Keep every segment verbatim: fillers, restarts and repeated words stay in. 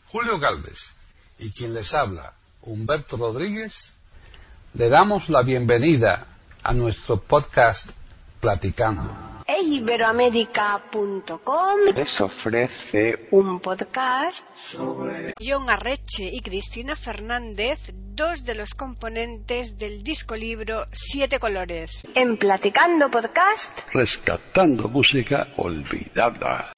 Julio Galvez y quien les habla, Humberto Rodríguez, le damos la bienvenida a nuestro podcast Platicando. e iberoamérica punto com les ofrece un podcast sobre Jon Arretxe y Cristina Fernández, dos de los componentes del disco libro Siete Colores. en Platicando Podcast. rescatando música olvidada.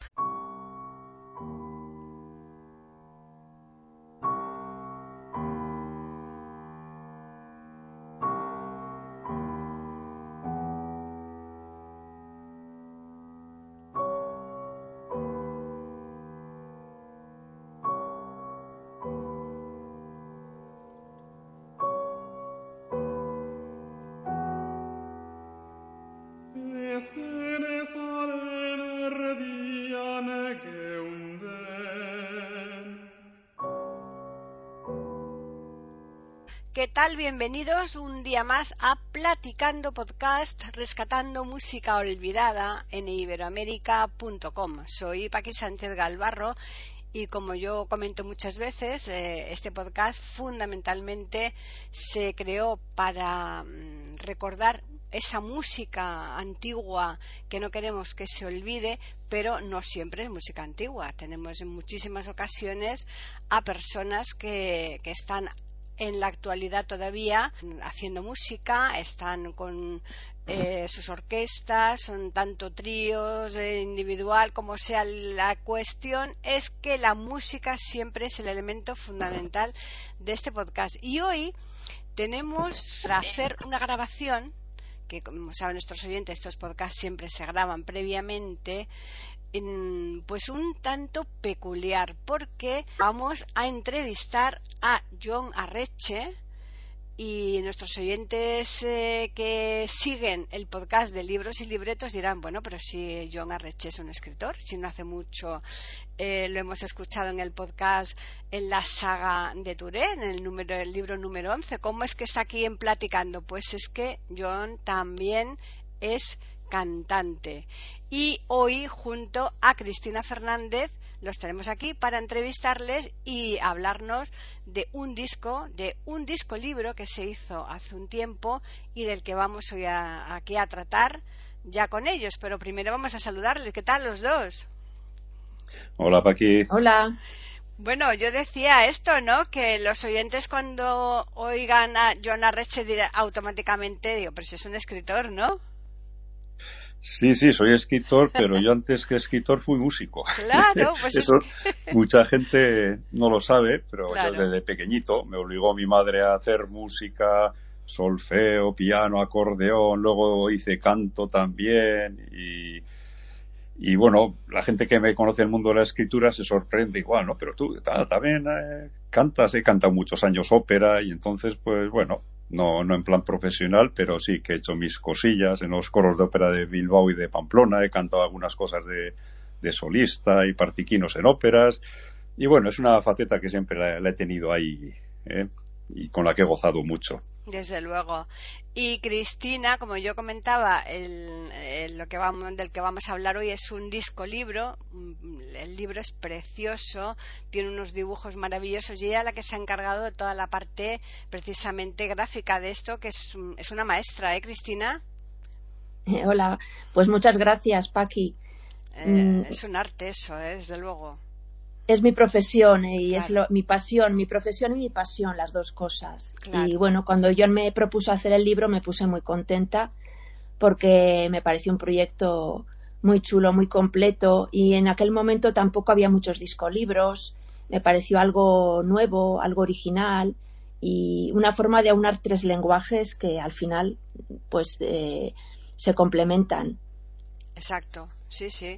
¿Qué tal? Bienvenidos un día más a Platicando Podcast, rescatando música olvidada en iberoamérica punto com. Soy Paqui Sánchez Galvarro y como yo comento muchas veces, eh, este podcast fundamentalmente se creó para mm, recordar esa música antigua que no queremos que se olvide, pero no siempre es música antigua. Tenemos en muchísimas ocasiones a personas que, que están en la actualidad todavía haciendo música, están con eh, sus orquestas, son tanto tríos, eh, individual, como sea. La cuestión es que la música siempre es el elemento fundamental de este podcast. Y hoy tenemos para hacer una grabación, que como saben nuestros oyentes, estos podcasts siempre se graban previamente, en, pues un tanto peculiar, porque vamos a entrevistar a Jon Arretxe, y nuestros oyentes eh, que siguen el podcast de Libros y Libretos dirán, bueno, pero si Jon Arretxe es un escritor, si no hace mucho eh, lo hemos escuchado en el podcast en la saga de Touré, en el, número, el libro número once, ¿cómo es que está aquí en Platicando? Pues es que Jon también es cantante, y hoy junto a Cristina Fernández los tenemos aquí para entrevistarles y hablarnos de un disco, de un disco libro que se hizo hace un tiempo y del que vamos hoy a, aquí a tratar ya con ellos. Pero primero vamos a saludarles. ¿Qué tal los dos? Hola, Paqui. Hola. Bueno, yo decía esto, ¿no? Que los oyentes cuando oigan a Jon Arretxe dirán automáticamente, digo, pero si es un escritor, ¿no? Sí, sí, soy escritor, pero yo antes que escritor fui músico. Claro, pues eso es que... mucha gente no lo sabe, pero claro. Yo desde pequeñito me obligó mi madre a hacer música, solfeo, piano, acordeón, luego hice canto también y, y bueno, la gente que me conoce en el mundo de la escritura se sorprende igual, ¿no? Pero tú también eh, cantas, he cantado muchos años ópera y entonces pues bueno... No, no en plan profesional, pero sí que he hecho mis cosillas en los coros de ópera de Bilbao y de Pamplona. He cantado algunas cosas de, de solista y partiquinos en óperas. Y bueno, es una faceta que siempre la, la he tenido ahí, ¿eh? Y con la que he gozado mucho. Desde luego. Y Cristina, como yo comentaba, el, el, lo que vamos, del que vamos a hablar hoy es un disco libro. El libro es precioso, tiene unos dibujos maravillosos y ella es la que se ha encargado de toda la parte precisamente gráfica de esto, que es, es una maestra, ¿eh, Cristina? Eh, hola, pues muchas gracias, Paqui. Eh, mm. Es un arte eso, ¿eh? Desde luego. Es mi profesión eh, y claro. es lo, mi pasión, mi profesión y mi pasión, las dos cosas. Claro. Y bueno, cuando Jon me propuso hacer el libro me puse muy contenta porque me pareció un proyecto muy chulo, muy completo, y en aquel momento tampoco había muchos discolibros. Me pareció algo nuevo, algo original y una forma de aunar tres lenguajes que al final pues eh, se complementan. Exacto, sí, sí.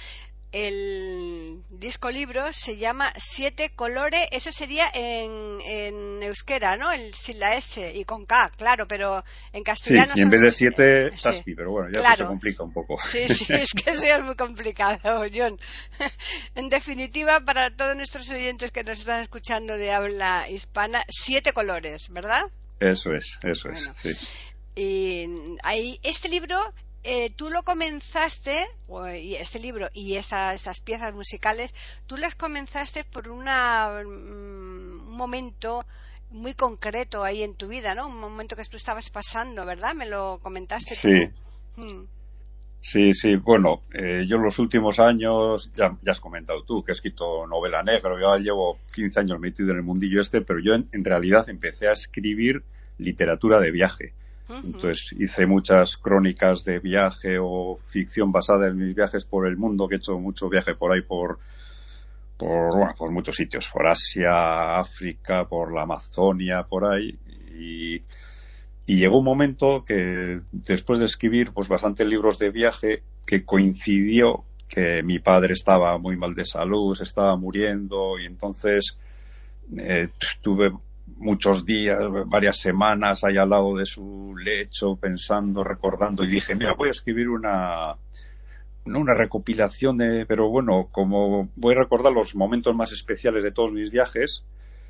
El disco libro se llama Siete Colores, eso sería en, en euskera, ¿no? El, sin la S y con K, claro, pero en castellano... Sí, y en son... vez de siete, eh, Taspi, sí. pero bueno, ya claro. se complica un poco. Sí, sí, es que eso ya es muy complicado, Jon. En definitiva, para todos nuestros oyentes que nos están escuchando de habla hispana, Siete Colores, ¿verdad? Eso es, eso bueno. es, sí. Y hay, este libro eh, tú lo comenzaste, y este libro y esta, estas piezas musicales, tú las comenzaste por una, un momento muy concreto ahí en tu vida, ¿no? Un momento que tú estabas pasando, ¿verdad? Me lo comentaste sí. tú. Mm. Sí, sí, bueno, eh, yo en los últimos años, ya, ya has comentado tú, que he escrito novela negra, yo llevo quince años metido en el mundillo este, pero yo en, en realidad empecé a escribir literatura de viaje. Uh-huh. Entonces hice muchas crónicas de viaje o ficción basada en mis viajes por el mundo, que he hecho mucho viaje por ahí, por, por, bueno, por muchos sitios, por Asia, África, por la Amazonia, por ahí, y... Y llegó un momento que, después de escribir pues bastantes libros de viaje, que coincidió que mi padre estaba muy mal de salud, se estaba muriendo, y entonces eh, tuve muchos días, varias semanas ahí al lado de su lecho, pensando, recordando, y dije, mira, voy a escribir una, no una recopilación de, pero bueno, como voy a recordar los momentos más especiales de todos mis viajes.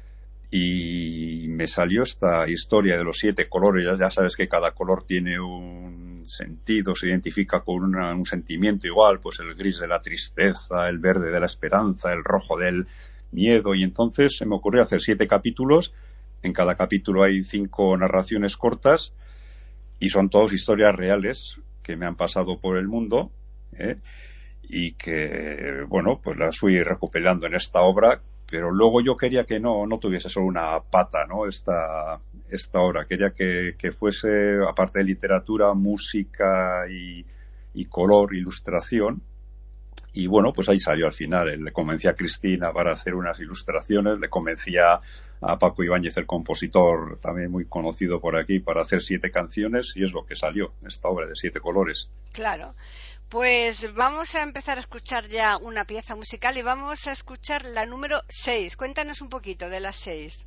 Y me salió esta historia de los siete colores. Ya, ya sabes que cada color tiene un sentido, se identifica con una, un sentimiento igual, pues el gris de la tristeza, el verde de la esperanza, el rojo del miedo. Y entonces se me ocurrió hacer siete capítulos. En cada capítulo hay cinco narraciones cortas y son todas historias reales que me han pasado por el mundo, ¿eh? Y que, bueno, pues las fui recopilando en esta obra. Pero luego yo quería que no, no tuviese solo una pata, ¿no? Esta, esta obra. Quería que, que fuese, aparte de literatura, música y, y color, ilustración. Y bueno, pues ahí salió al final. Le convencí a Cristina para hacer unas ilustraciones, le convencí a, a Paco Ibáñez, el compositor, también muy conocido por aquí, para hacer siete canciones, y es lo que salió, esta obra de siete colores. Claro. Pues vamos a empezar a escuchar ya una pieza musical y vamos a escuchar la número seis. Cuéntanos un poquito de la seis.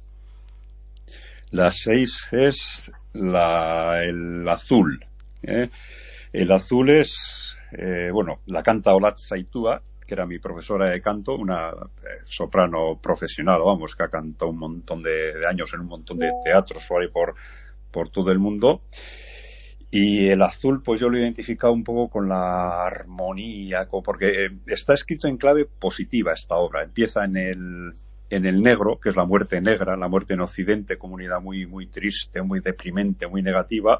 La seis es la, el azul. ¿eh? El azul es, eh, bueno, la canta Olat Saitua, que era mi profesora de canto, una eh, soprano profesional, vamos, que ha cantado un montón de, de años en un montón de teatros por ahí por, por todo el mundo. Y el azul, pues yo lo he identificado un poco con la armonía, porque está escrito en clave positiva esta obra. Empieza en el, en el negro, que es la muerte negra, la muerte en Occidente, comunidad muy, muy triste, muy deprimente, muy negativa.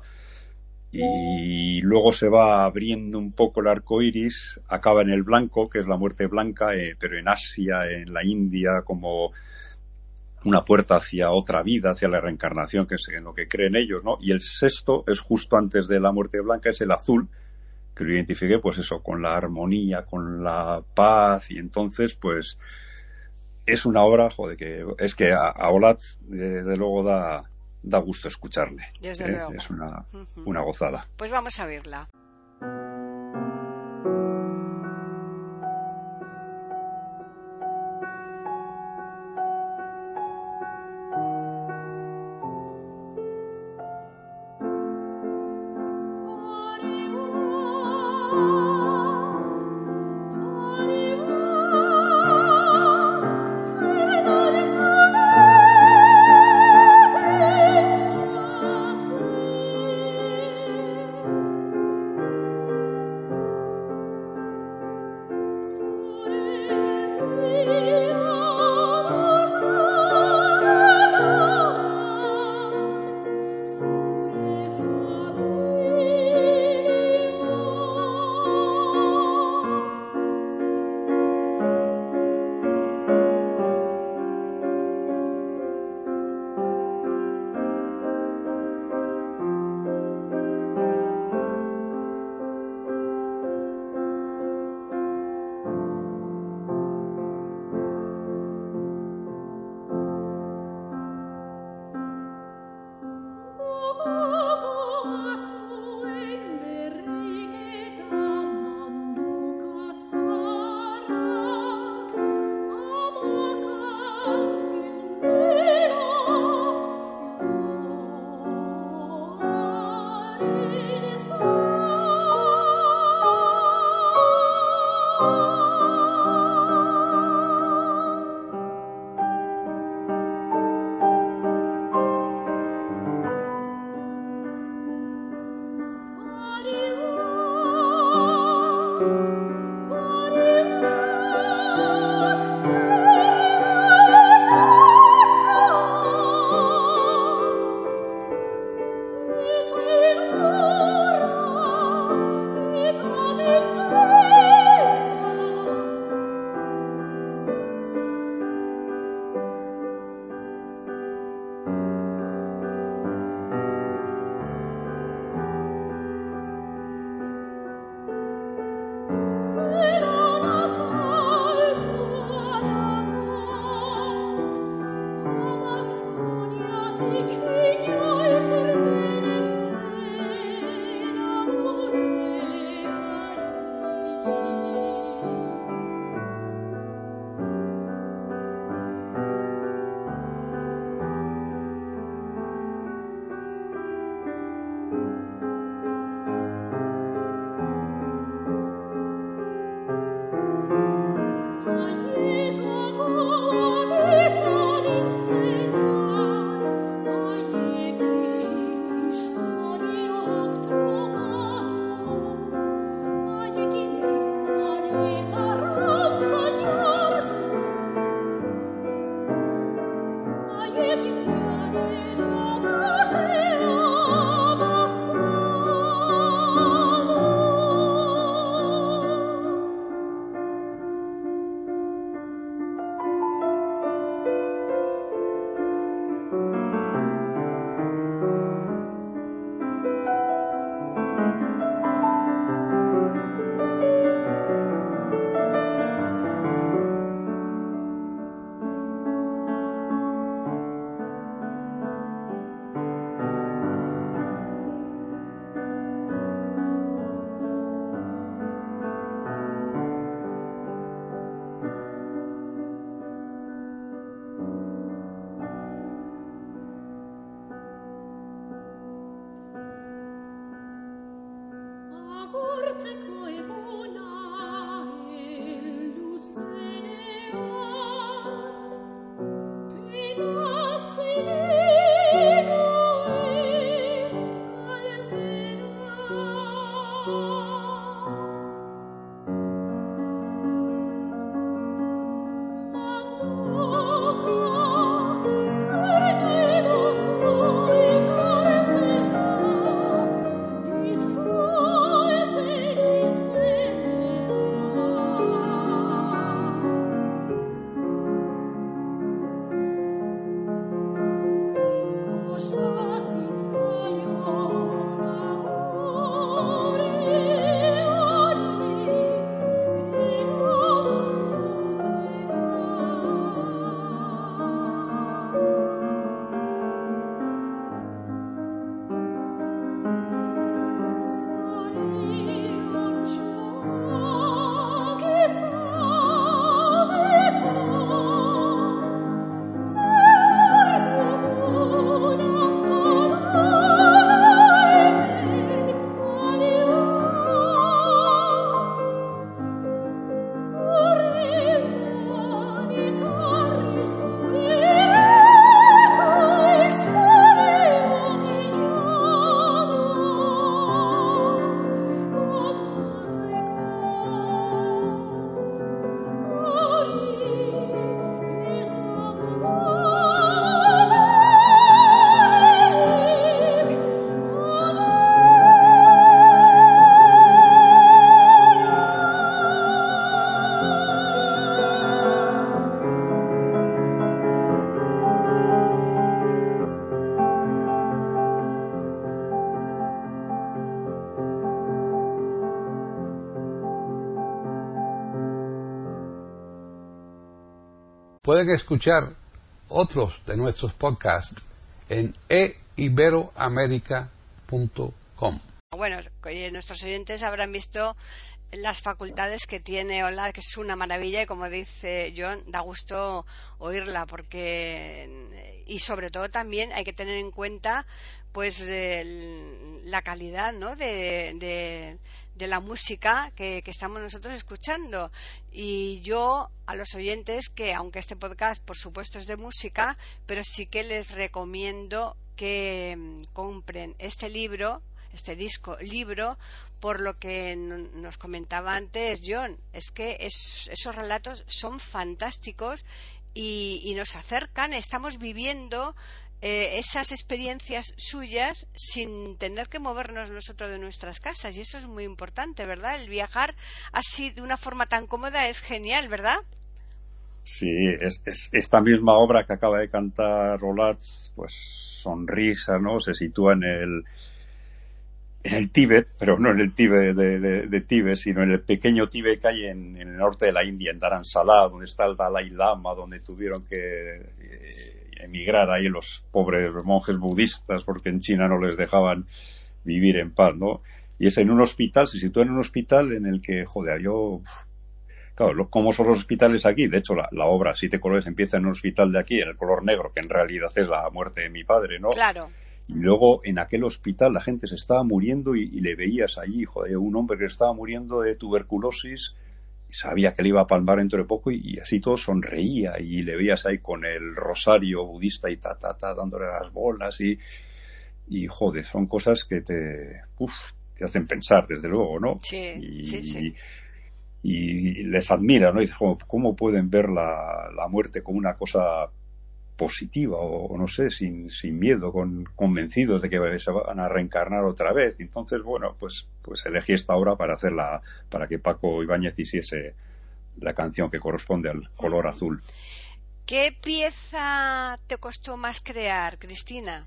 Y luego se va abriendo un poco el arco iris, acaba en el blanco, que es la muerte blanca, eh, pero en Asia, en la India, como una puerta hacia otra vida, hacia la reencarnación, que es en lo que creen ellos, ¿no? Y el sexto es justo antes de la muerte blanca, es el azul, que lo identifiqué, pues eso, con la armonía, con la paz, y entonces, pues, es una obra, joder, que es que a, a Olat, de, de luego, da, da gusto escucharle. Desde ¿eh? luego. Es una, uh-huh. una gozada. Pues vamos a verla. Thank you. Pueden escuchar otros de nuestros podcasts en e iberoamerica punto com. Bueno, nuestros oyentes habrán visto las facultades que tiene Ola, que es una maravilla, y como dice John, da gusto oírla, porque y sobre todo también hay que tener en cuenta pues el, la calidad, ¿no?, de, de, de la música que, que estamos nosotros escuchando. Y yo a los oyentes, que aunque este podcast por supuesto es de música, pero sí que les recomiendo que compren este libro, este disco libro, por lo que nos comentaba antes John, es que es, esos relatos son fantásticos y, y nos acercan, estamos viviendo eh, esas experiencias suyas sin tener que movernos nosotros de nuestras casas, y eso es muy importante, ¿verdad? El viajar así de una forma tan cómoda es genial, ¿verdad? Sí, es, es, esta misma obra que acaba de cantar Olats, pues Sonrisa, ¿no?, se sitúa en el en el Tíbet, pero no en el Tíbet de, de, de Tíbet, sino en el pequeño Tíbet que hay en, en el norte de la India, en Dharamsala, donde está el Dalai Lama, donde tuvieron que eh, emigrar ahí los pobres monjes budistas porque en China no les dejaban vivir en paz, ¿no? Y es en un hospital, se sitúa en un hospital en el que, joder, yo... Claro, ¿cómo son los hospitales aquí? De hecho, la, la obra Siete Colores empieza en un hospital de aquí, en el color negro, que en realidad es la muerte de mi padre, ¿no? Claro. Y luego en aquel hospital la gente se estaba muriendo y, y le veías allí, joder, un hombre que estaba muriendo de tuberculosis y sabía que le iba a palmar dentro de poco y, y así todo sonreía y le veías ahí con el rosario budista y ta, ta, ta, dándole las bolas y, y joder, son cosas que te, uf, te hacen pensar, desde luego, ¿no? Sí, y, sí, sí. Y, y les admira, ¿no? Y dices, ¿cómo pueden ver la, la muerte como una cosa positiva o no sé, sin, sin miedo, con, convencidos de que se van a reencarnar otra vez? Entonces, bueno, pues pues elegí esta obra para hacerla, para que Paco Ibáñez hiciese la canción que corresponde al color azul. ¿Qué pieza te costó más crear, Cristina?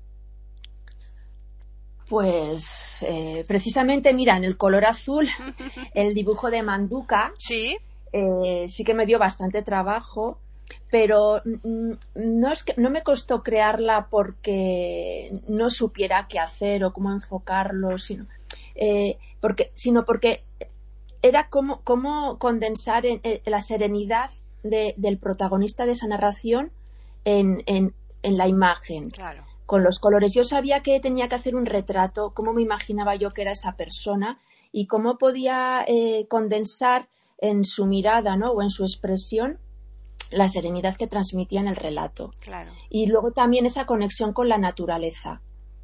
Pues eh, precisamente, mira, en el color azul, el dibujo de Manduca, sí, eh, sí que me dio bastante trabajo, pero no es que no me costó crearla porque no supiera qué hacer o cómo enfocarlo, sino eh, porque sino porque era como, como condensar en, en la serenidad de, del protagonista de esa narración en, en, en la imagen. Claro. Con los colores. Yo sabía que tenía que hacer un retrato, cómo me imaginaba yo que era esa persona y cómo podía eh, condensar en su mirada, ¿no?, o en su expresión la serenidad que transmitía en el relato. Claro. Y luego también esa conexión con la naturaleza.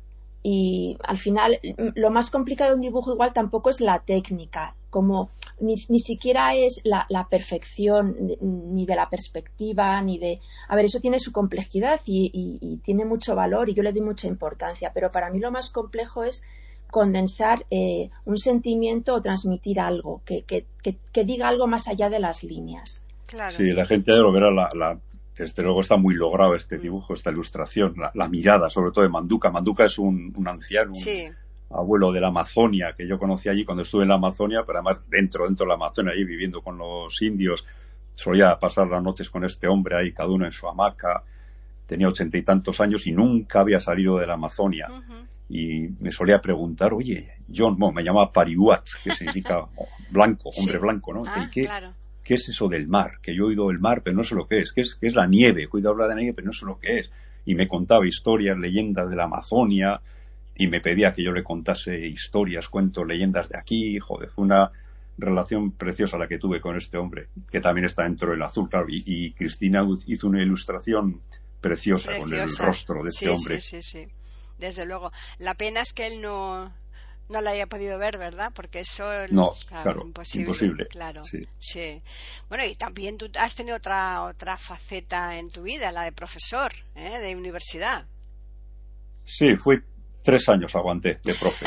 Y al final, lo más complicado de un dibujo igual tampoco es la técnica, como ni, ni siquiera es la, la perfección ni de la perspectiva, ni de... A ver, eso tiene su complejidad y, y, y tiene mucho valor y yo le doy mucha importancia, pero para mí lo más complejo es condensar eh, un sentimiento o transmitir algo, que, que, que, que diga algo más allá de las líneas. Claro. Sí, la gente ya lo verá, la... la... Desde luego está muy logrado este dibujo, esta ilustración, la, la mirada, sobre todo de Manduca. Manduca es un, un anciano, un sí. abuelo de la Amazonia, que yo conocí allí cuando estuve en la Amazonia, pero además dentro, dentro de la Amazonia, allí viviendo con los indios. Solía pasar las noches con este hombre ahí, cada uno en su hamaca. Tenía ochenta y tantos años y nunca había salido de la Amazonia. Uh-huh. Y me solía preguntar, oye, John, bueno, me llamaba Pariuat, que significa blanco, hombre sí. blanco, ¿no? Ah, ¿Y qué? Claro. ¿Qué es eso del mar? Que yo he oído el mar, pero no sé lo que es. ¿Qué es, qué es la nieve? He oído hablar de la nieve, pero no sé lo que es. Y me contaba historias, leyendas de la Amazonia, y me pedía que yo le contase historias, cuentos, leyendas de aquí. Joder, fue una relación preciosa la que tuve con este hombre, que también está dentro del azul, claro. Y, y Cristina hizo una ilustración preciosa, preciosa con el rostro de este sí, hombre. Sí, sí, sí. Desde luego. La pena es que él no... no la haya podido ver, ¿verdad? Porque eso no, claro, claro, imposible, imposible. Claro, sí. sí. Bueno, y también tú has tenido otra otra faceta en tu vida, la de profesor, ¿eh? De universidad. Sí, fui tres años aguanté de profe.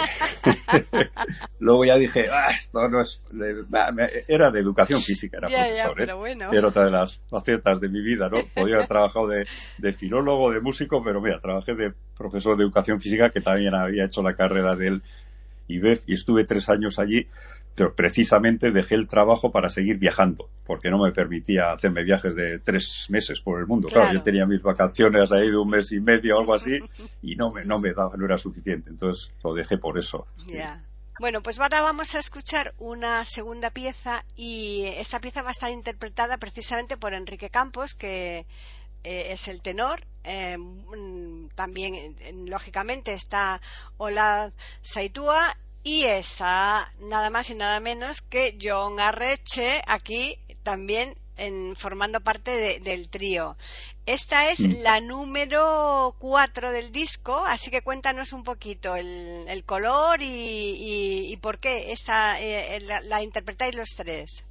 Luego ya dije, ah, esto no es, era de educación física, era ya, profesor, ya, pero ¿eh? bueno. Era otra de las facetas de mi vida, ¿no? Podía haber trabajado de, de filólogo, de músico, pero mira, trabajé de profesor de educación física, que también había hecho la carrera de él. y B E F, y estuve tres años allí, pero precisamente dejé el trabajo para seguir viajando, porque no me permitía hacerme viajes de tres meses por el mundo. Claro, Claro. yo tenía mis vacaciones ahí de un mes y medio o algo así, y no me, no me daba, no era suficiente, entonces lo dejé por eso. Ya. Bueno, pues ahora vamos a escuchar una segunda pieza, y esta pieza va a estar interpretada precisamente por Enrique Campos, que eh, es el tenor. Eh, mm, también, eh, lógicamente, está Olaz Saitua, y está nada más y nada menos que Jon Arreche aquí también en, formando parte de, del trío. Esta es Mm. la número cuatro del disco, así que cuéntanos un poquito el, el color y, y, y por qué esta eh, la, la interpretáis los tres.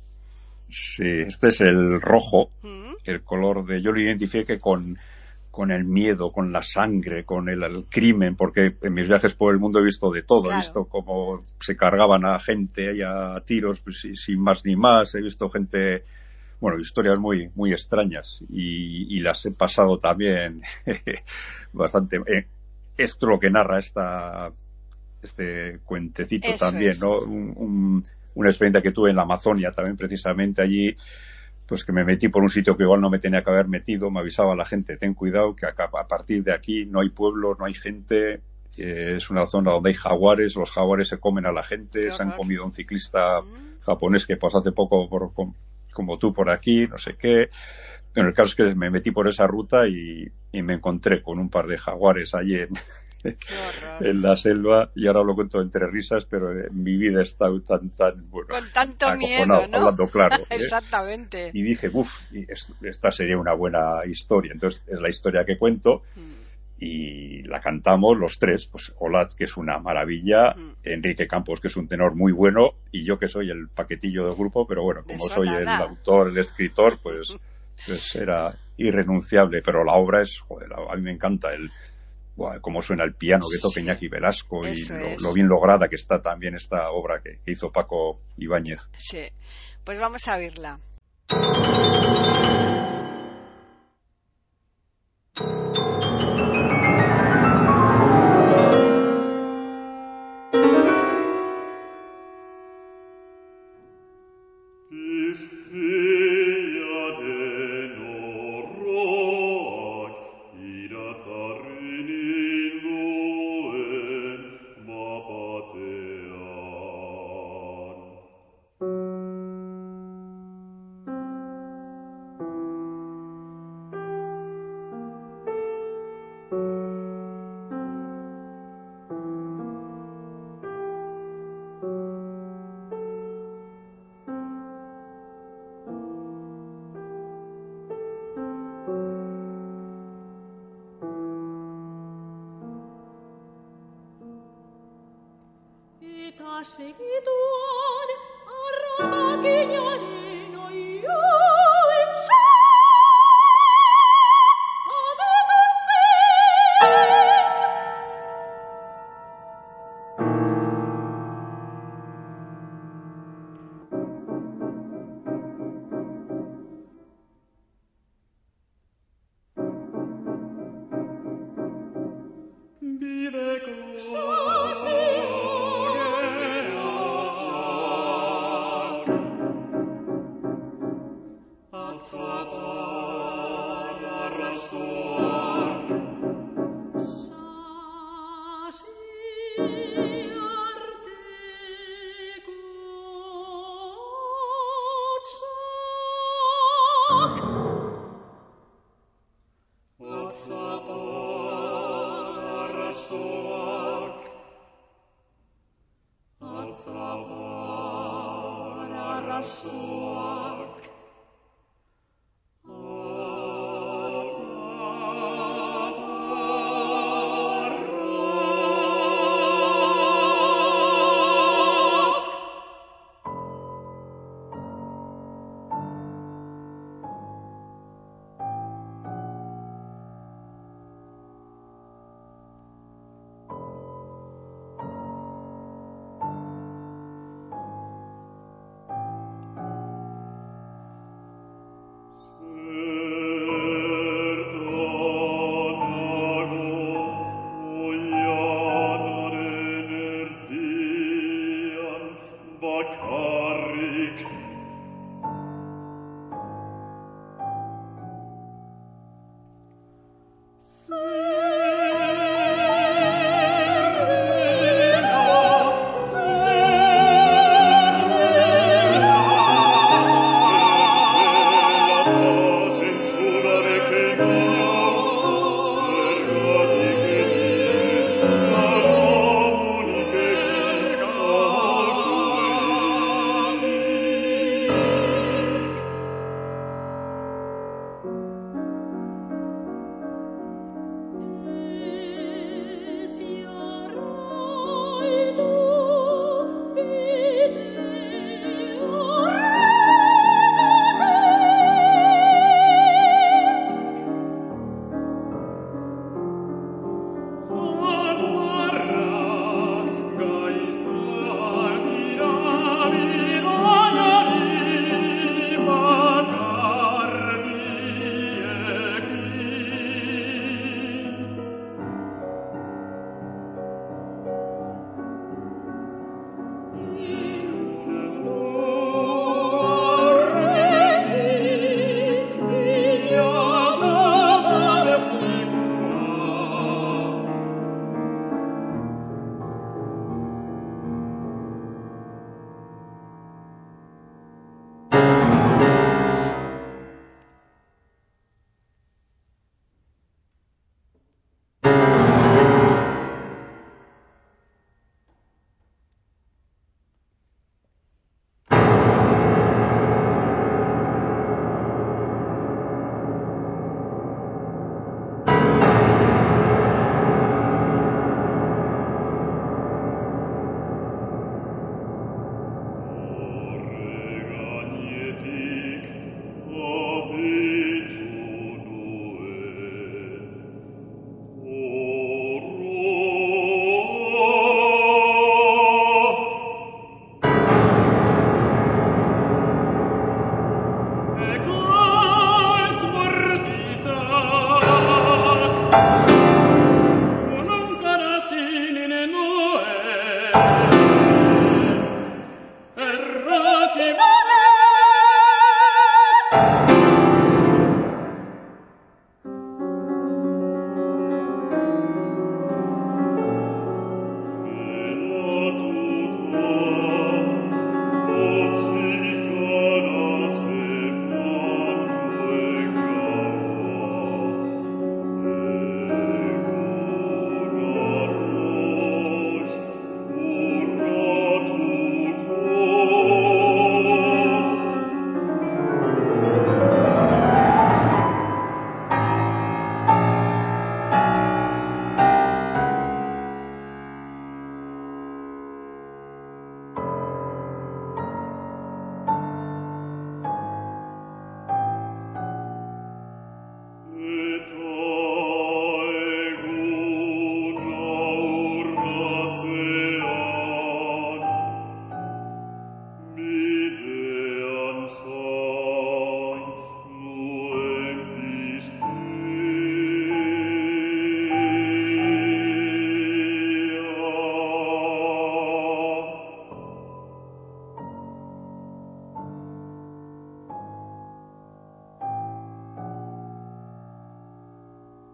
Sí, este es el rojo, ¿Mm? el color de, yo lo identifiqué con, con el miedo, con la sangre, con el, el crimen, porque en mis viajes por el mundo he visto de todo, Claro. he visto cómo se cargaban a gente ahí a tiros, pues, sin, sin más ni más, he visto gente, bueno, historias muy, muy extrañas, y, y las he pasado también bastante. Eh, esto lo que narra esta, este cuentecito Eso también, es. ¿no? Un, un, una experiencia que tuve en la Amazonia también, precisamente allí, pues que me metí por un sitio que igual no me tenía que haber metido, me avisaba la gente, ten cuidado que acá, a partir de aquí no hay pueblo, no hay gente, eh, es una zona donde hay jaguares, los jaguares se comen a la gente, se han comido a un ciclista Mm. japonés que pasó hace poco por, com- como tú por aquí, no sé qué. Pero el caso es que me metí por esa ruta y, y me encontré con un par de jaguares allí en, Qué horror. en la selva, y ahora lo cuento entre risas, pero en mi vida he estado tan, tan, bueno, Con tanto acojonado, miedo, ¿no? hablando claro. ¿eh? Exactamente. Y dije, uff, esta sería una buena historia. Entonces es la historia que cuento, Mm. y la cantamos los tres, pues Olaz, que es una maravilla, Mm. Enrique Campos, que es un tenor muy bueno, y yo que soy el paquetillo del grupo, pero bueno, De como eso soy el nada. autor, el escritor, pues, pues era irrenunciable, pero la obra es, joder, a mí me encanta el buah, cómo suena el piano que toca Sí, Iñaki Velasco, y eso lo, es. lo bien lograda que está también esta obra que, que hizo Paco Ibáñez. Sí. Pues vamos a oírla. Segituan arragakinaren oio etxa adotu zen bideko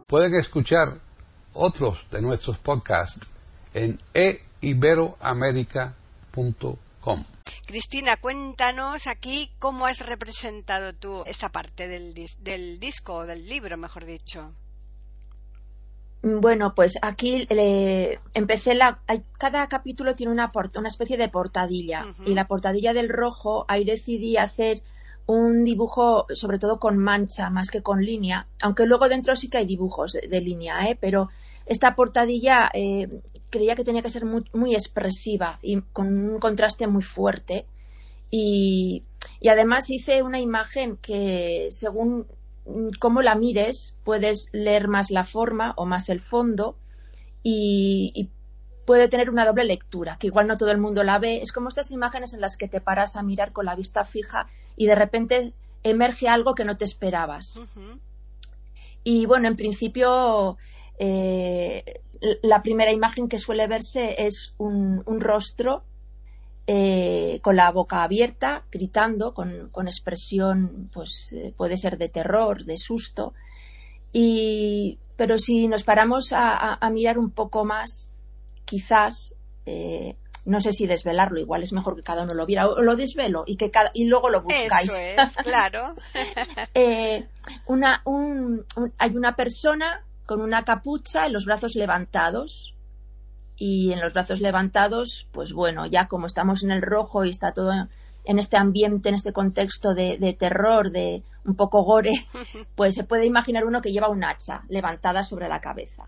pueden escuchar otros de nuestros podcasts en e iberoamerica punto com. Cristina, cuéntanos aquí cómo has representado tú esta parte del, dis- del disco, o del libro, mejor dicho. Bueno, pues aquí eh, empecé la... hay- cada capítulo tiene una, port- una especie de portadilla. Ujú. Y la portadilla del rojo, ahí decidí hacer un dibujo sobre todo con mancha más que con línea, aunque luego dentro sí que hay dibujos de, de línea, ¿eh? Pero esta portadilla eh, creía que tenía que ser muy, muy expresiva y con un contraste muy fuerte. Y, y además hice una imagen que según cómo la mires puedes leer más la forma o más el fondo y, y puede tener una doble lectura, que igual no todo el mundo la ve. Es como estas imágenes en las que te paras a mirar con la vista fija y de repente emerge algo que no te esperabas. Ujú. Y bueno, en principio eh, la primera imagen que suele verse es un, un rostro eh, con la boca abierta, gritando, con, con expresión, pues eh, puede ser de terror, de susto. Y, pero si nos paramos a, a, a mirar un poco más, quizás, eh, no sé si desvelarlo, igual es mejor que cada uno lo viera, o lo desvelo y, que cada, y luego lo buscáis. Eso es, claro. eh, una, un, un, hay una persona con una capucha y los brazos levantados, y en los brazos levantados, pues bueno, ya como estamos en el rojo y está todo en este ambiente, en este contexto de, de terror, de un poco gore, pues se puede imaginar uno que lleva un hacha levantada sobre la cabeza.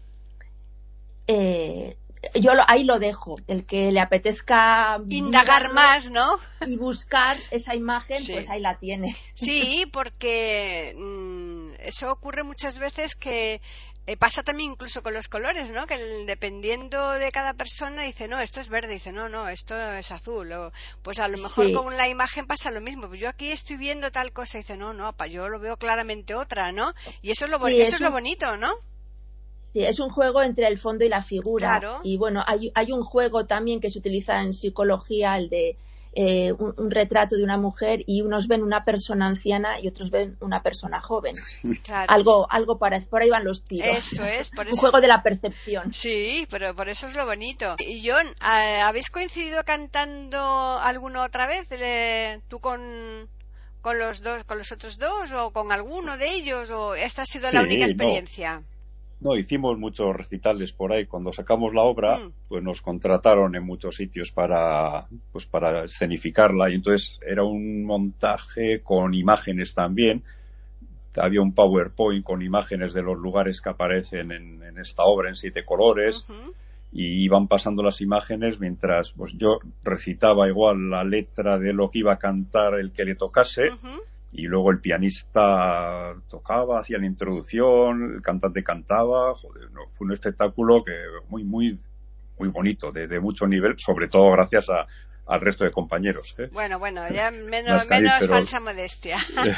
Eh, yo lo, ahí lo dejo, el que le apetezca Indagar más, ¿no? y buscar esa imagen, Sí. pues ahí la tiene. Sí, porque mmm, eso ocurre muchas veces que eh, pasa también incluso con los colores, ¿no? Que el- dependiendo de cada persona dice, no, esto es verde, dice, no, no, esto es azul. O, pues a lo mejor Sí. con la imagen pasa lo mismo. Pues yo aquí estoy viendo tal cosa, dice, no, no, pa, yo lo veo claramente otra, ¿no? Y eso es lo, bo- Sí, eso es es lo un- bonito, ¿no? Sí, es un juego entre el fondo y la figura. Claro. Y bueno, hay, hay un juego también que se utiliza en psicología, el de eh, un, un retrato de una mujer y unos ven una persona anciana y otros ven una persona joven. Claro. Algo, algo para, por ahí van los tiros. Eso es, por Un eso. juego de la percepción. Sí, pero por eso es lo bonito. Y John, ¿ha- ¿habéis coincidido cantando alguna otra vez? Eh, ¿Tú con, con los dos, con los otros dos, o con alguno de ellos, o esta ha sido la Sí, única no. experiencia? No, hicimos muchos recitales por ahí. Cuando sacamos la obra, Mm. pues nos contrataron en muchos sitios para, pues para escenificarla, y entonces era un montaje con imágenes también. Había un PowerPoint con imágenes de los lugares que aparecen en, en esta obra en siete colores, Ujú. y iban pasando las imágenes mientras pues yo recitaba igual la letra de lo que iba a cantar el que le tocase. Ujú. Y luego el pianista tocaba, hacía la introducción, el cantante cantaba. Joder, no, fue un espectáculo que muy, muy, muy bonito, de, de mucho nivel, sobre todo gracias a, al resto de compañeros, ¿eh? Bueno, bueno, ya menos, Las calles, menos pero- falsa modestia.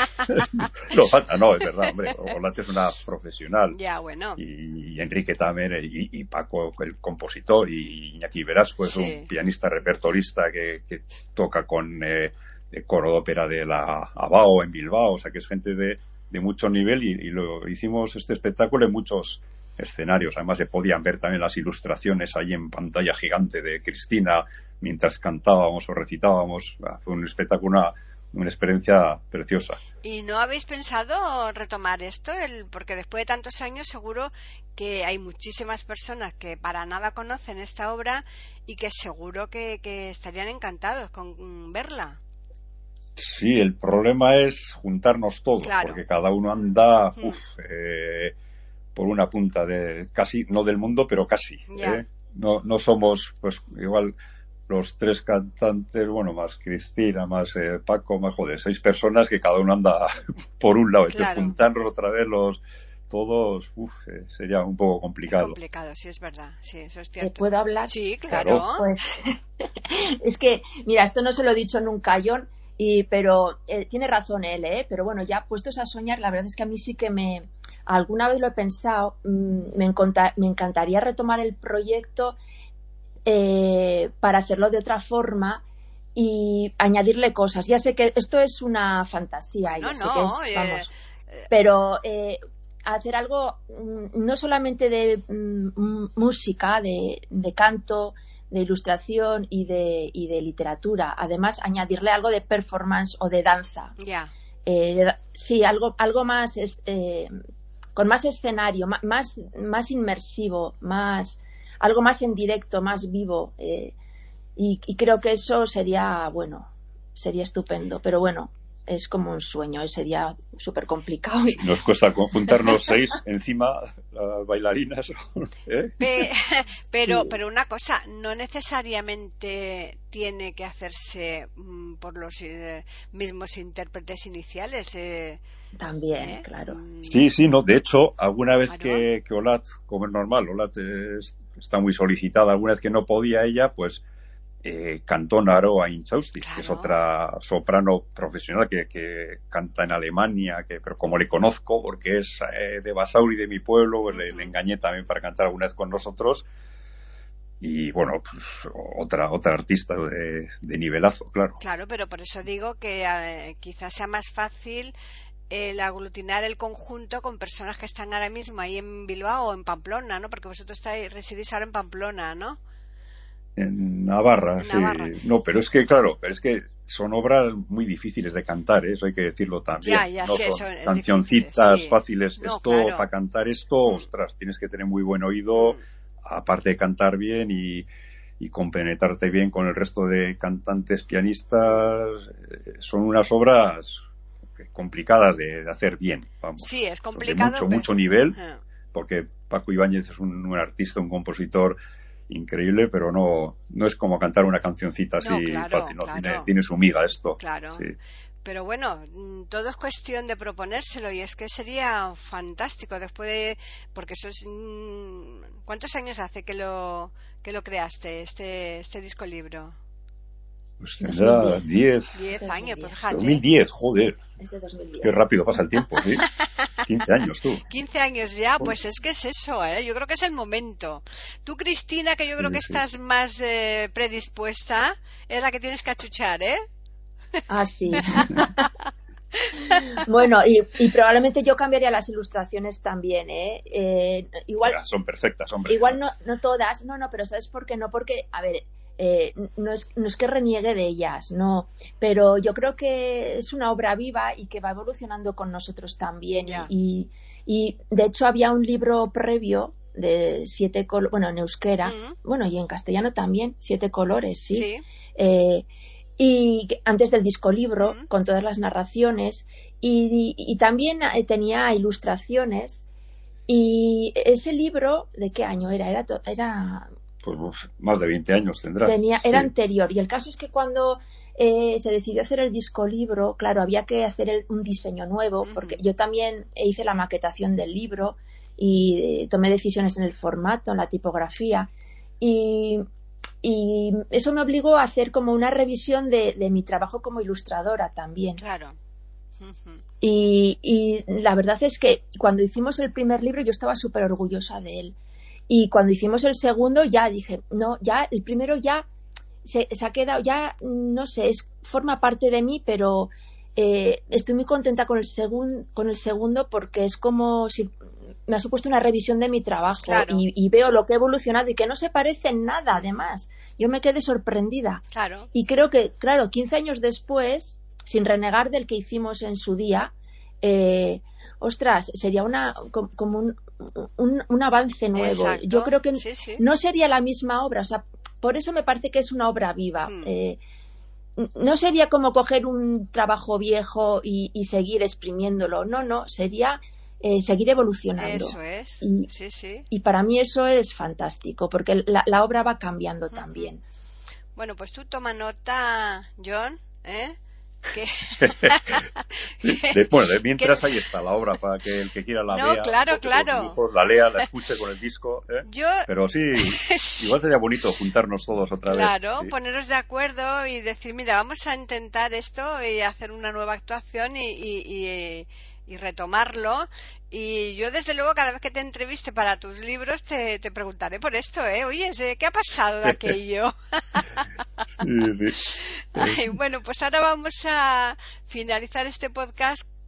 No, falta, no, es verdad, hombre. Orlante es una profesional. Ya, bueno. Y Enrique también, y, y Paco, el compositor, y Iñaki Velasco es Sí. un pianista repertorista que, que toca con eh, el coro de ópera de la Abao en Bilbao, o sea que es gente de, de mucho nivel, y, y lo hicimos este espectáculo en muchos escenarios. Además se podían ver también las ilustraciones ahí en pantalla gigante de Cristina mientras cantábamos o recitábamos. Ah, fue un espectáculo, una, una experiencia preciosa. ¿Y no habéis pensado retomar esto? El, porque después de tantos años seguro que hay muchísimas personas que para nada conocen esta obra y que seguro que, que estarían encantados con verla. Sí, el problema es juntarnos todos, Claro. porque cada uno anda Mm. uf, eh, por una punta de casi, no del mundo, pero casi. Ya. ¿eh? No, no somos, pues igual los tres cantantes, bueno, más Cristina, más eh, Paco, más joder, seis personas que cada uno anda por un lado. Entonces Claro. juntarnos otra vez los todos, uf, eh, sería un poco Es complicado. complicado, sí, es verdad. Sí, eso es ¿Te cierto. puedo hablar? Sí, claro. Claro. Pues es que, mira, esto no se lo he dicho nunca a John, y, pero eh, tiene razón él, ¿eh? Pero bueno, ya puestos a soñar, la verdad es que a mí sí que me, alguna vez lo he pensado, mmm, me, enconta, me encantaría retomar el proyecto eh, para hacerlo de otra forma y añadirle cosas. Ya sé que esto es una fantasía, No, ya sé no, que es, eh, vamos, pero eh, hacer algo mm, no solamente de mm, música, de, de canto, de ilustración y de, y de literatura. Además, añadirle algo de performance o de danza. Ya. Yeah. Eh, sí, algo, algo más, eh, con más escenario, más, más inmersivo, más, algo más en directo, más vivo. Eh, y, y creo que eso sería, bueno, sería estupendo. Pero bueno, es como un sueño, sería súper complicado. Nos cuesta juntarnos seis encima, las bailarinas. ¿eh? Pe- pero, pero una cosa, no necesariamente tiene que hacerse mm, por los eh, mismos intérpretes iniciales. Eh, También, ¿eh? claro. Sí, sí, no. De hecho, alguna vez Claro. que, que Olat, como es normal, Olat es- está muy solicitada, alguna vez que no podía ella, pues Eh, cantó Naroa Inchausti, Claro. que es otra soprano profesional que, que canta en Alemania, que pero como le conozco porque es eh, de Basauri, de mi pueblo, pues le, le engañé también para cantar alguna vez con nosotros. Y bueno, pues, otra otra artista de, de nivelazo, claro. Claro, pero por eso digo que eh, quizás sea más fácil el aglutinar el conjunto con personas que están ahora mismo ahí en Bilbao o en Pamplona, ¿no? Porque vosotros estáis, residís ahora en Pamplona, ¿no? En Navarra, En sí. Navarra. No, pero es que, claro, pero es que son obras muy difíciles de cantar, ¿eh? Eso hay que decirlo también. Ya, ya, no sí, son eso es cancioncitas difícil, sí. fáciles. No, esto, claro. para cantar esto, Mm. ostras, tienes que tener muy buen oído, Mm. aparte de cantar bien y, y compenetrarte bien con el resto de cantantes, pianistas. Eh, Son unas obras complicadas de, de hacer bien, vamos. Sí, es De complicado. mucho, pero- mucho nivel, Ah. porque Paco Ibáñez es un, un artista, un compositor increíble, pero no no es como cantar una cancioncita así No, claro, fácil, ¿no? claro. Tiene, tiene su miga esto. Claro. Sí. Pero bueno, mm, todo es cuestión de proponérselo y es que sería fantástico después de... Porque eso es... mm, ¿Cuántos años hace que lo que lo creaste, este este disco libro? Pues tendrá diez, Diez dos mil años, diez. pues fíjate. dos mil diez, joder, Es de dos mil diez. qué rápido pasa el tiempo, ¿sí? quince años tú. quince años ya, pues es que es eso, ¿eh? Yo creo que es el momento. Tú, Cristina, que yo creo Sí, que sí. estás más eh, predispuesta, es la que tienes que achuchar, ¿eh? Ah, sí. Bueno, y, y probablemente yo cambiaría las ilustraciones también, ¿eh? Eh, igual, Mira, son perfectas, hombre. igual no, no todas, no, no, pero ¿sabes por qué? No porque, a ver, eh, no, es, no es que reniegue de ellas, no, pero yo creo que es una obra viva y que va evolucionando con nosotros también. Ya. Y, y de hecho había un libro previo de siete colores, bueno, en euskera, Mm. bueno, y en castellano también, siete colores, sí. Sí. Eh, y que- antes del disco libro, Mm. con todas las narraciones, y, y- y también eh, tenía ilustraciones. Y ese libro, ¿de qué año era? Era, to- era Pues uf, más de veinte años tendrá. tenía, era Sí. anterior. Y el caso es que cuando eh, se decidió hacer el disco libro, claro, había que hacer el- un diseño nuevo, Ujú. porque yo también hice la maquetación del libro y eh, tomé decisiones en el formato, en la tipografía. Y, y eso me obligó a hacer como una revisión de, de mi trabajo como ilustradora también. Claro. Ujú. Y, y la verdad es que cuando hicimos el primer libro yo estaba súper orgullosa de él. Y cuando hicimos el segundo ya dije, no, ya el primero ya se, se ha quedado, ya no sé, es, forma parte de mí, pero eh, estoy muy contenta con el, segun, con el segundo porque es como si me ha supuesto una revisión de mi trabajo. Claro. y, y veo lo que he evolucionado y que no se parece en nada, además. Yo me quedé sorprendida. Claro. Y creo que, claro, quince años después, sin renegar del que hicimos en su día, eh, ostras, sería una com- como un, un, un avance nuevo. Exacto. Yo creo que Sí, sí. no sería la misma obra, o sea, por eso me parece que es una obra viva. Mm. Eh, n- no sería como coger un trabajo viejo y, y seguir exprimiéndolo, no, no, sería eh, seguir evolucionando. Eso es. Y- Sí, sí. Y para mí eso es fantástico, porque la, la obra va cambiando Ujú. también. Bueno, pues tú toma nota, John, ¿eh? Que... De- bueno, de mientras ahí está la obra para que el que quiera la No, vea, claro, toque claro. los dibujos, la lea, la escuche con el disco, ¿eh? Yo, Pero sí, Sí. igual sería bonito juntarnos todos otra claro, vez. Sí. poneros de acuerdo y decir, mira, vamos a intentar esto y hacer una nueva actuación y, y, y, y retomarlo. Y yo, desde luego, cada vez que te entreviste para tus libros, te, te preguntaré por esto, ¿eh? Oye, ¿qué ha pasado de aquello? Sí, sí. Ay, bueno, pues ahora vamos a finalizar este podcast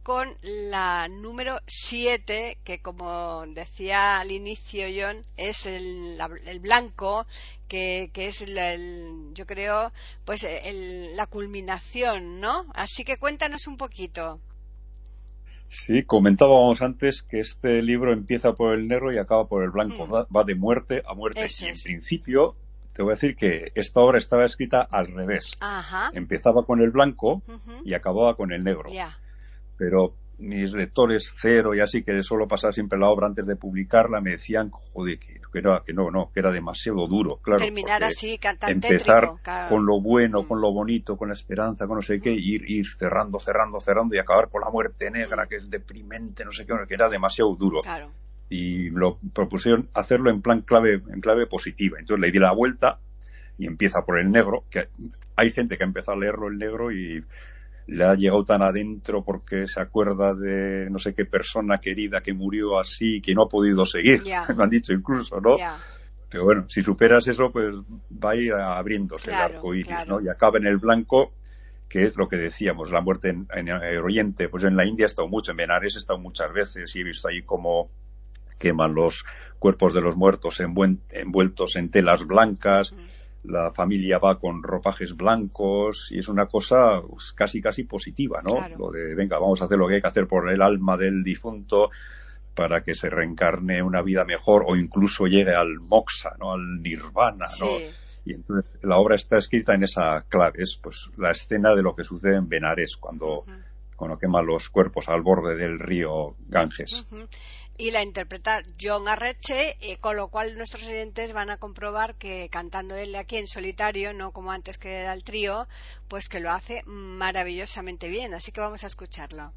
con la número siete, que como decía al inicio John, es el, la- el blanco, que, que es el, el- yo creo, pues el- la culminación, ¿no? Así que cuéntanos un poquito. Sí, comentábamos antes que este libro empieza por el negro y acaba por el blanco. Hmm, Va, va de muerte a muerte. Eso Y en es. principio, te voy a decir que esta obra estaba escrita al revés. Ajá. Empezaba con el blanco Ujú. y acababa con el negro. Ya. Pero mis lectores cero y así, que suelo pasar siempre la obra antes de publicarla, me decían, joder, que, que era, que no, no, que era demasiado duro, claro. Terminar porque así, ca- tan empezar tétrico, claro. con lo bueno, Mm. con lo bonito, con la esperanza, con no sé qué, Mm. y ir, ir cerrando, cerrando, cerrando y acabar con la muerte negra, Mm. que es deprimente, no sé qué, que era demasiado duro. Claro. Y lo propusieron hacerlo en plan clave, en clave positiva. Entonces le di la vuelta y empieza por el negro, que hay gente que ha empezado a leerlo el negro y le ha llegado tan adentro porque se acuerda de no sé qué persona querida que murió así, que no ha podido seguir, Ya. me han dicho incluso, ¿no? Ya. Pero bueno, si superas eso, pues va a ir abriéndose Claro, el arco iris, claro. ¿no? Y acaba en el blanco, que es lo que decíamos, la muerte en, en el Oriente. Pues en la India he estado mucho, en Benares he estado muchas veces y he visto ahí cómo queman los cuerpos de los muertos envuen- envueltos en telas blancas. Mm. La familia va con ropajes blancos y es una cosa pues, casi casi positiva, ¿no? Claro. Lo de, venga, vamos a hacer lo que hay que hacer por el alma del difunto para que se reencarne una vida mejor o incluso llegue al moksha, ¿no? Al nirvana, ¿no? Sí. Y entonces la obra está escrita en esa clave, es pues la escena de lo que sucede en Benares cuando, Ujú. cuando queman los cuerpos al borde del río Ganges. Ujú. Y la interpreta John Arreche, eh, con lo cual nuestros oyentes van a comprobar que cantando él aquí en solitario, no como antes que era el trío, pues que lo hace maravillosamente bien. Así que vamos a escucharlo.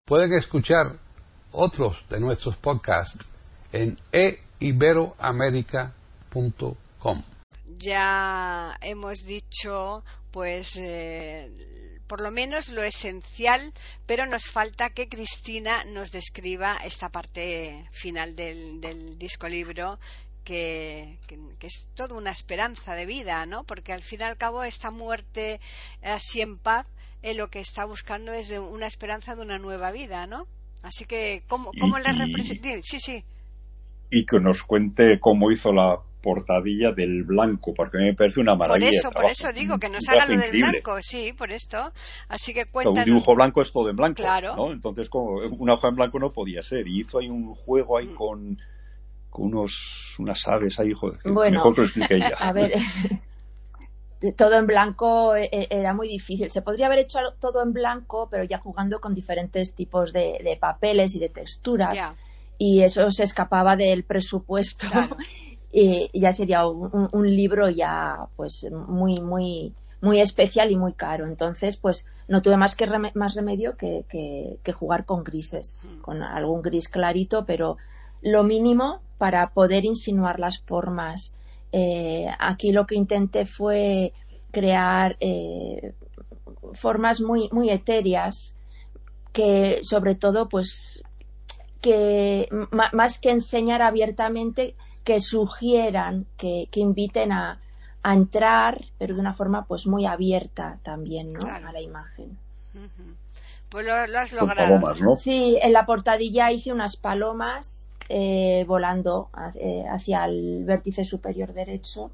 Pueden escuchar otros de nuestros podcasts en e iberoamerica punto com. Ya hemos dicho, pues, eh, por lo menos lo esencial, pero nos falta que Cristina nos describa esta parte final del, del disco libro, que, que, que es toda una esperanza de vida, ¿no? Porque al fin y al cabo esta muerte así en paz, eh, lo que está buscando es de una esperanza de una nueva vida, ¿no? Así que, ¿cómo, cómo Y- le y- representa? Sí, sí. Y que nos cuente cómo hizo la portadilla del blanco, porque a mí me parece una Por maravilla. de eso, por trabajo. eso digo que nos Un haga trabajo lo del increíble. blanco, sí, por esto. Así que O sea, cuéntanos. un dibujo blanco es todo en blanco, Claro. ¿no? Entonces, como una hoja en blanco no podía ser. Y hizo ahí un juego ahí Mm. con, con unos unas aves ahí, joder, que Bueno, mejor que lo explique ella. A ver, todo en blanco e- e- era muy difícil. Se podría haber hecho todo en blanco, pero ya jugando con diferentes tipos de, de papeles y de texturas. Ya, Y eso se escapaba del presupuesto. claro. Y ya sería un, un- un libro ya pues muy muy muy especial y muy caro. Entonces pues no tuve más que reme- más remedio que, que, que jugar con grises, Mm. con algún gris clarito, pero lo mínimo para poder insinuar las formas. Eh, aquí lo que intenté fue crear eh, formas muy muy etéreas, que sobre todo pues que m- más que enseñar abiertamente, que sugieran, que, que inviten a, a entrar, pero de una forma pues muy abierta también, ¿no? Claro. A la imagen. Ujú. Pues lo, lo has Con logrado. palomas, ¿no? Sí, en la portadilla hice unas palomas eh, volando ha- eh, hacia el vértice superior derecho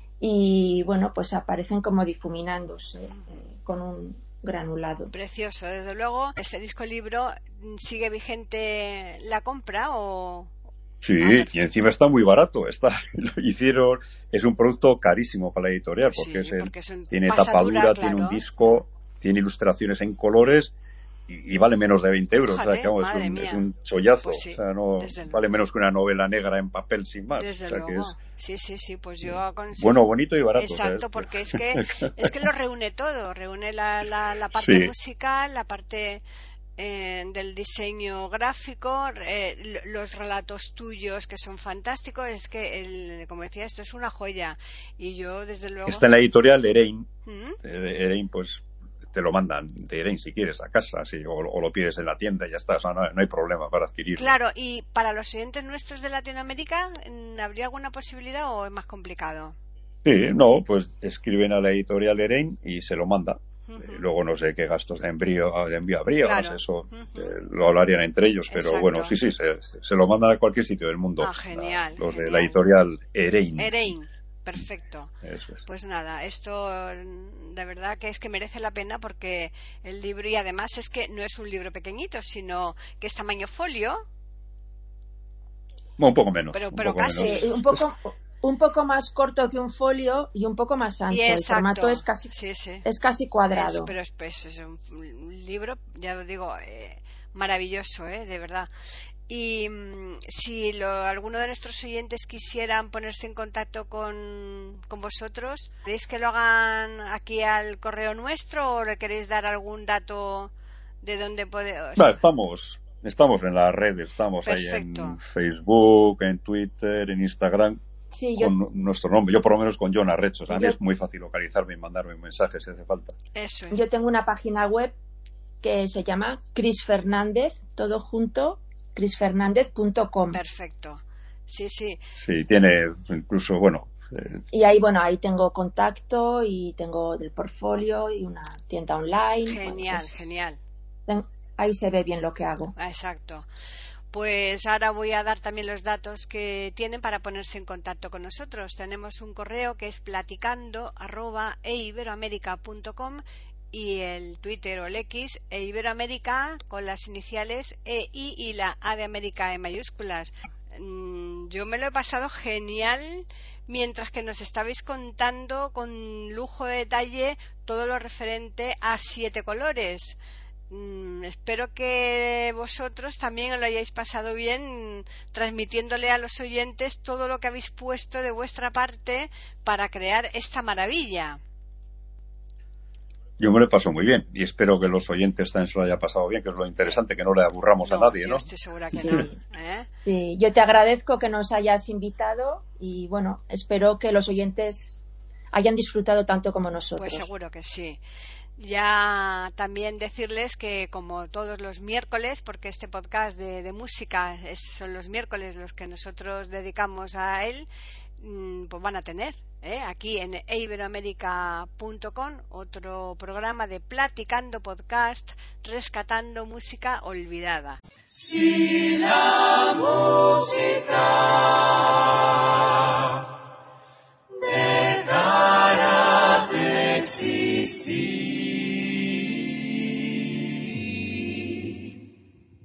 y bueno, pues aparecen como difuminándose eh, con un granulado. Precioso, desde luego. ¿Este disco libro sigue vigente la compra o...? Sí, Ah, perfecto. y encima está muy barato. Está, lo hicieron, es un producto carísimo para la editorial, Sí, porque, es el- porque es un tiene pasadura, tapadura, tiene claro. un disco, tiene ilustraciones en colores y, y vale menos de veinte euros. Fíjate, o sea, que, vamos, madre es, un, mía. es un chollazo. Pues sí, o sea, no desde vale menos que una novela negra en papel sin más. Desde o sea, que luego. es Sí, sí, sí, pues yo aconsejo... bueno, bonito y barato. o sea, Exacto, es- porque es que es que lo reúne todo, reúne la, la, la parte Sí. musical, la parte eh, del diseño gráfico, eh, l- los relatos tuyos que son fantásticos. Es que, el, como decía, esto es una joya y yo desde luego... Está en la editorial Erein. ¿Mm? Eh, Erein, pues te lo mandan de Erein si quieres a casa, sí, o, o lo pides en la tienda y ya está. O sea, no, no hay problema para adquirirlo. Claro, y para los oyentes nuestros de Latinoamérica, ¿habría alguna posibilidad o es más complicado? Sí, no, pues escriben a la editorial Erein y se lo manda. Ujú. Eh, Luego no sé qué gastos de envío, de envío habría, Claro. no sé, eso Ujú. eh, lo hablarían entre ellos, pero Exacto. bueno, sí, sí, se, se lo mandan a cualquier sitio del mundo. Ah, genial, la- los de genial. la editorial Erein. Erein, perfecto. Eso es. Pues nada, esto mm, de verdad que es que merece la pena porque el libro, y además es que no es un libro pequeñito, sino que es tamaño folio, Bueno, un poco menos. Pero- un pero poco casi. menos. Eh, un poco un poco más corto que un folio y un poco más ancho. y El exacto. formato es casi Sí, sí. es casi cuadrado. Es- pero es, pues, es un, un libro, ya lo digo, eh, maravilloso, eh, de verdad. Y mm, si lo, alguno de nuestros oyentes quisieran ponerse en contacto con, con vosotros, ¿queréis que lo hagan aquí al correo nuestro o le queréis dar algún dato de dónde podemos? Va, estamos, estamos en las redes, estamos Perfecto. ahí en Facebook, en Twitter, en Instagram, Sí, yo con nuestro nombre. Yo por lo menos con John Arrechos. A mí Yo- es muy fácil localizarme y mandarme un mensaje si hace falta. Eso es. Yo tengo una página web que se llama Cris Fernández, todo junto, cris fernández punto com. Perfecto. Sí, sí. Sí, tiene incluso, bueno, eh, Y ahí, bueno, ahí tengo contacto y tengo del portfolio y una tienda online. Genial, Bueno, pues, genial. ten- ahí se ve bien lo que hago. Ah, exacto. Pues ahora voy a dar también los datos que tienen para ponerse en contacto con nosotros. Tenemos un correo que es platicando arroba eiberoamerica punto com y el Twitter o el X e Iberoamérica con las iniciales E I y la A de América en mayúsculas. Mm, Yo me lo he pasado genial mientras que nos estabais contando con lujo de detalle todo lo referente a Siete Colores. Mm, espero que vosotros también lo hayáis pasado bien mm, transmitiéndole a los oyentes todo lo que habéis puesto de vuestra parte para crear esta maravilla. Yo me lo he pasado muy bien y espero que los oyentes también se lo haya pasado bien, que es lo interesante, que no le aburramos no, a nadie, yo ¿no? estoy segura que Sí. no. ¿eh? Sí, yo te agradezco que nos hayas invitado y bueno, espero que los oyentes hayan disfrutado tanto como nosotros. Pues seguro que sí. Ya también decirles que como todos los miércoles, porque este podcast de, de música es, son los miércoles los que nosotros dedicamos a él, pues van a tener ¿eh? aquí en e iberoamérica punto com otro programa de Platicando Podcast, rescatando música olvidada. Si la música dejara de existir,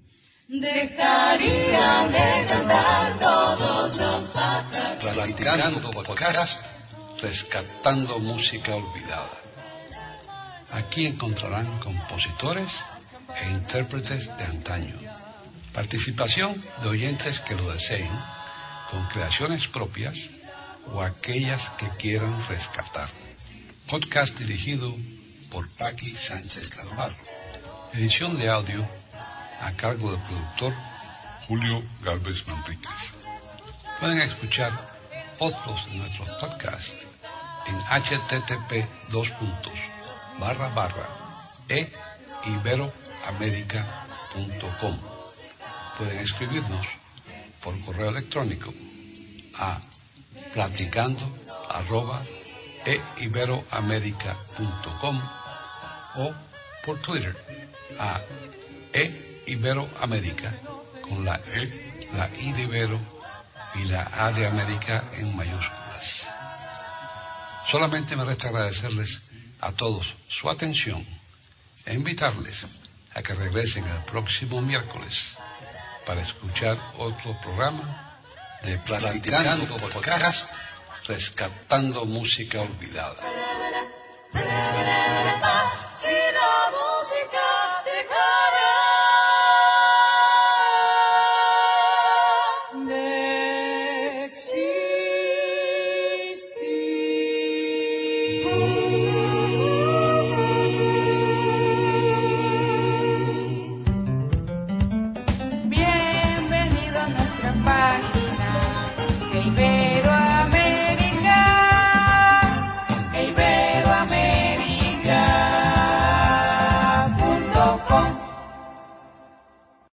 dejarían de cantar todos los pájaros. Platicando Podcast, rescatando música olvidada. Aquí encontrarán compositores e intérpretes de antaño. Participación de oyentes que lo deseen, con creaciones propias o aquellas que quieran rescatar. Podcast dirigido por Paqui Sánchez Calvar. Edición de audio a cargo del productor Julio Galvez Manríquez. Pueden escuchar otros de nuestros podcasts en h t t p dos puntos barra barra e iberoamerica punto com. Pueden escribirnos por correo electrónico a platicando arroba e iberoamerica punto com o por Twitter a e iberoamerica con la E, la I de Ibero y la A de América en mayúsculas. Solamente me resta agradecerles a todos su atención e invitarles a que regresen el próximo miércoles para escuchar otro programa de Platicando Podcast, rescatando música olvidada.